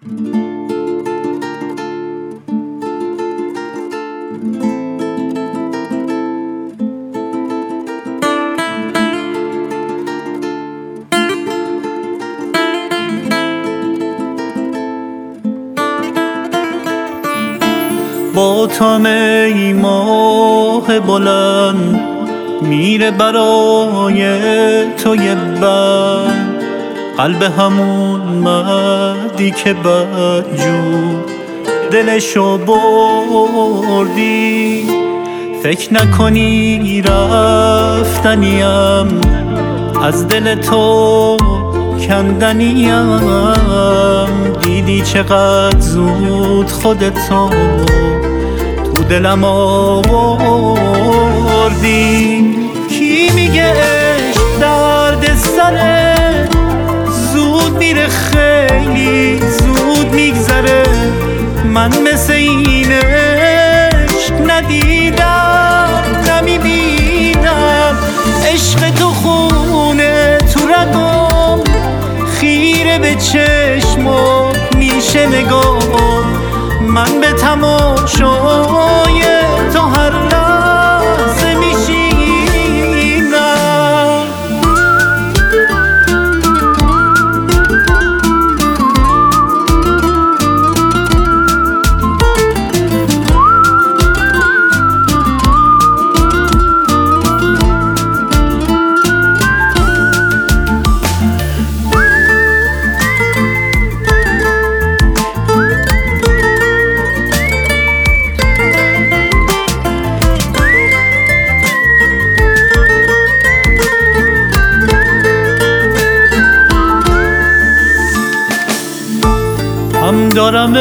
با تو ای ماه بلند میره برای تو یه بند، قلب همون مردی که بدجور دلشو بردی. فکر نکنی رفتنیم، از دل تو کندنیم. دیدی چقدر زود خودتو تو دلم آوردی. کی میگه عشق درد سره، زود میره خیلی زود میگذره. من مثل این عشق ندیدم نمیبینم. عشق تو خونه تو رگم، خیره به چشمم میشه نگام. من به تماشای تو هر لحظه میشینم. هم دارم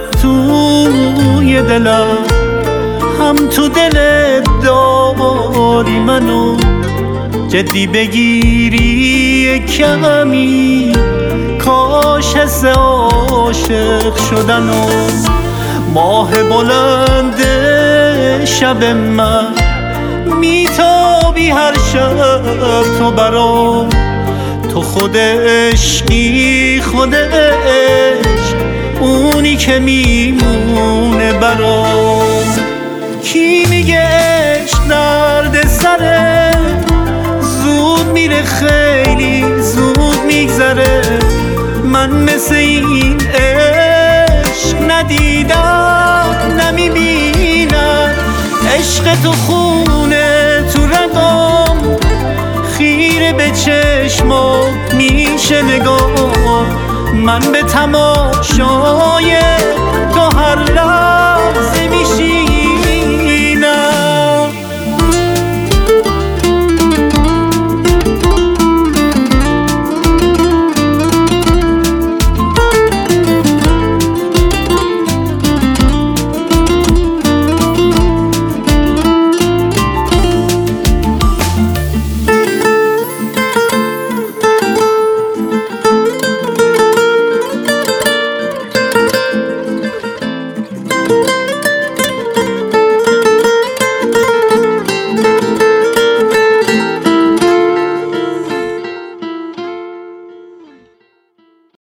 توی دلم، هم تو دلت داری منو. جدی بگیری کمی، کاش حس عاشق شدنو. ماه بلند شب من میتابی هر شب تو برام. تو خود عشقی، خود عشق، اونی که میمونه برام. کی میگه عشق درد سره، زود میره خیلی زود میگذره. من مثل این عشق ندیدم نمیبینم. عشق تو خونه تو رگم، خیره به چشمم میشه نگاه. من به تماشای تو هر لحظه